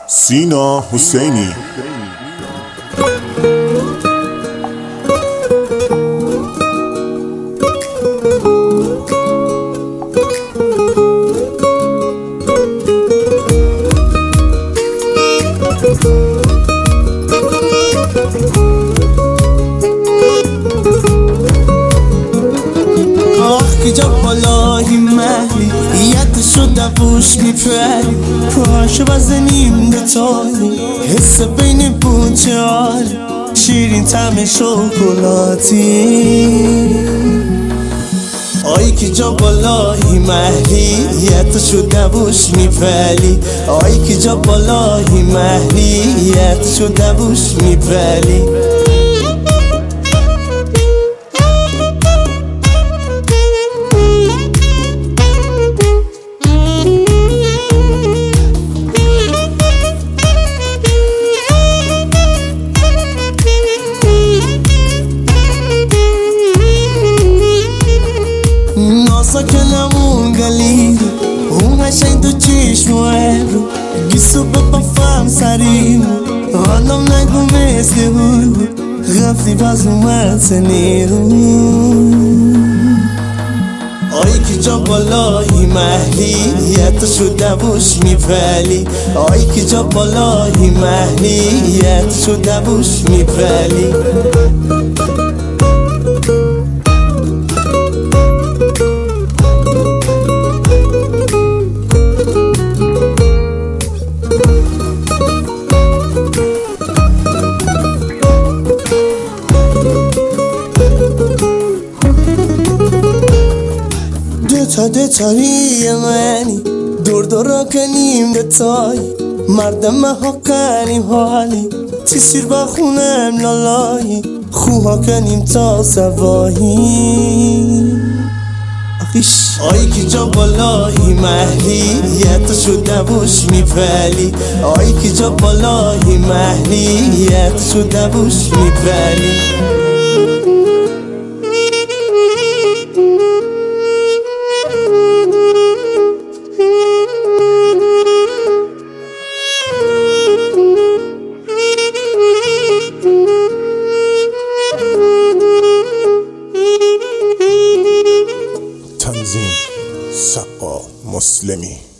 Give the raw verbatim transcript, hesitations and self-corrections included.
سینا حسینی. جا بالای محلی یت شده بوش میپری پاشو بزنیم دوتایی حس بین بوچه حالی شیرین طعم شکلاتی آی که جا بالای محلی یت شده بوش میپری آی که جا بالای محلی یت شده بوش میپری ساکنم اون گلی اون قشنگ تو چشم و ابرو گیسو بپافم سریم حالم نگو مثل اون رفتی باز اومد سنیرون آی که جا بالای محلی یت شده بوش میپلی آی که جا بالای محلی یت شده بوش میپلی تا دتاری منی دور دورا کنیم دتایی مردم ها کنیم حالی تیسیر با خونم لالایی خوها کنیم تا سوایی آی که جا بالای محلی یت شده بوش میپلی آی که جا بالای محلی یت شده بوش میپلی تنظیم سقا مسلمی.